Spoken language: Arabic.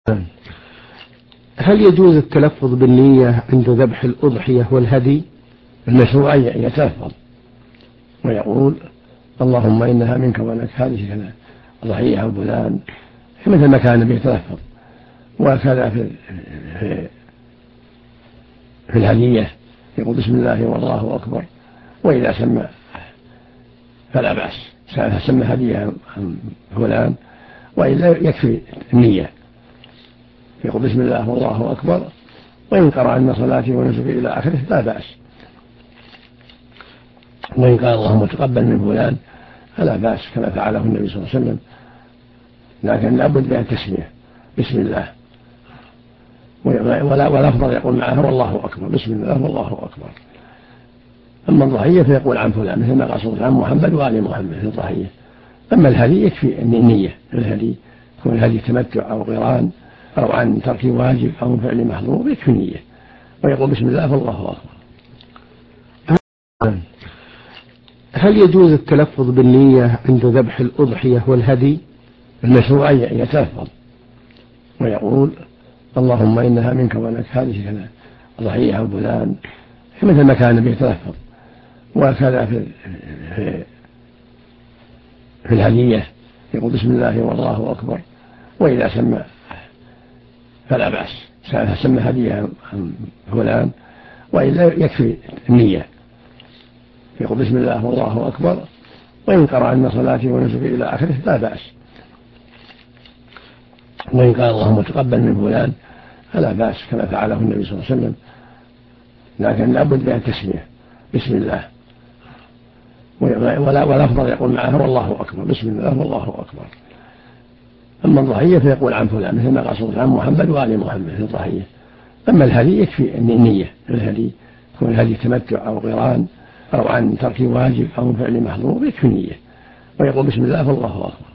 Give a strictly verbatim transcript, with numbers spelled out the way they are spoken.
هل يجوز التلفظ بالنية عند ذبح الأضحية والهدي؟ المشروع أن يتلفظ ويقول اللهم إنها منك ولك هذه كذا ضحية أو فلان، مثل ما كان النبي يتلفظ. وكذا في في, في الهدية يقول بسم الله والله أكبر، وإذا سمى فلا بأس، سمى هدية عن فلان، وإلا يكفي النية يقول بسم الله والله أكبر، وإن قرأ أن صلاتي ونسكي إلى آخره لا بأس. وإن قال اللهم تقبل من فلان فلا بأس كما فعله النبي صلى الله عليه وسلم، لكن لابد من التسمية بسم الله، ولا والأفضل يقول معها والله أكبر، بسم الله والله أكبر. أما الضحية فيقول عن فلان مثل ما قال صلى الله عليه وسلم عن محمد وآل محمد في الضحية. أما الهدي يكفي النية، الهدي يكون الهدي تمتع أو قران أو عن ترك واجب أو فعل محظور يكفي نية، ويقول بسم الله والله أكبر. هل يجوز التلفظ بالنية عند ذبح الأضحية والهدي؟ المشروع أن يتلفظ ويقول اللهم إنها منك ولك هذه كذا ضحية أو فلان، مثل ما كان النبي يتلفظ. وكذا في في, في الهدية يقول بسم الله والله أكبر، وإذا سمى فلا بأس، سمى هدية عن فلان، وإلا يكفي النية يقول بسم الله والله أكبر، وإن قرأ أن صلاتي ونسكي إلى آخره لا بأس. وإن قال اللهم تقبل من فلان فلا بأس كما فعله النبي صلى الله عليه وسلم، لكن لابد من التسمية بسم الله، ولا والأفضل يقول معها والله أكبر، بسم الله والله أكبر. أما الضحية فيقول عن فلان مثل ما قال صلى الله عليه وسلم عن محمد وآل محمد في الضحية. أما الهدي يكفي النية، الهدي يكون الهدي تمتع أو قران أو عن ترك واجب أو فعل محظور يكفي نية، ويقول بسم الله والله أكبر.